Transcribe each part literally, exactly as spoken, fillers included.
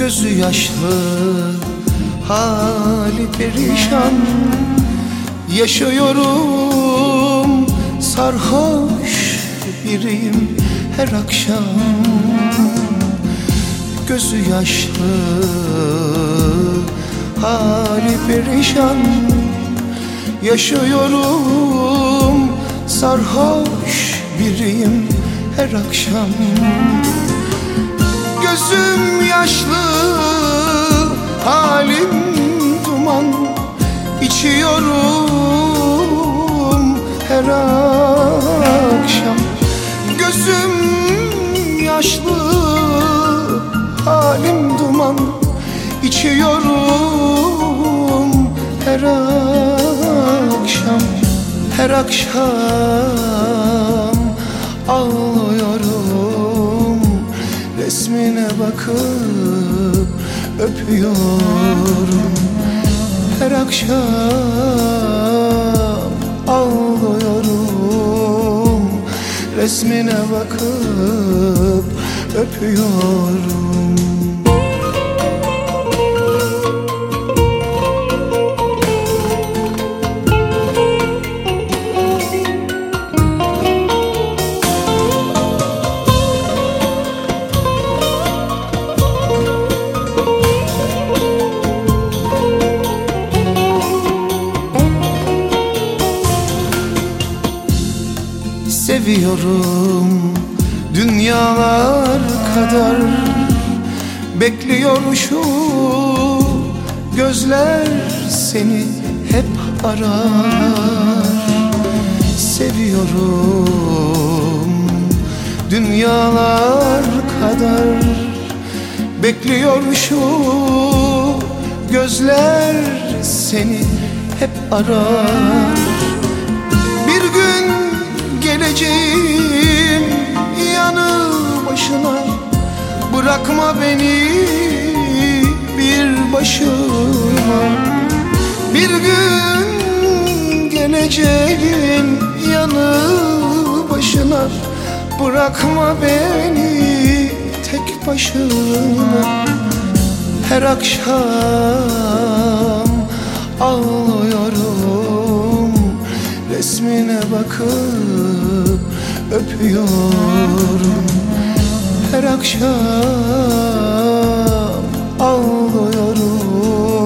gözü yaşlı, hali perişan. Yaşıyorum, sarhoş biriyim her akşam. Gözü yaşlı, hali perişan. Yaşıyorum, sarhoş biriyim her akşam. Gözüm yaşlı, halim duman. İçiyorum her akşam. Gözüm yaşlı, halim duman. İçiyorum her akşam. Her akşam ağlıyorum, resmine bakıp öpüyorum. Her akşam ağlıyorum, resmine bakıp öpüyorum. Seviyorum dünyalar kadar, bekliyor şu gözler seni hep arar. Seviyorum dünyalar kadar, bekliyor şu gözler seni hep arar. Bir gün geleceğim yanı başına, bırakma beni bir başıma. Bir gün geleceğim yanı başına, bırakma beni tek başıma. Her akşam ağlıyorum, resmine bakıp öpüyorum. Her akşam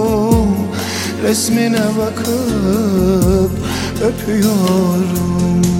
ağlıyorum, resmine bakıp öpüyorum.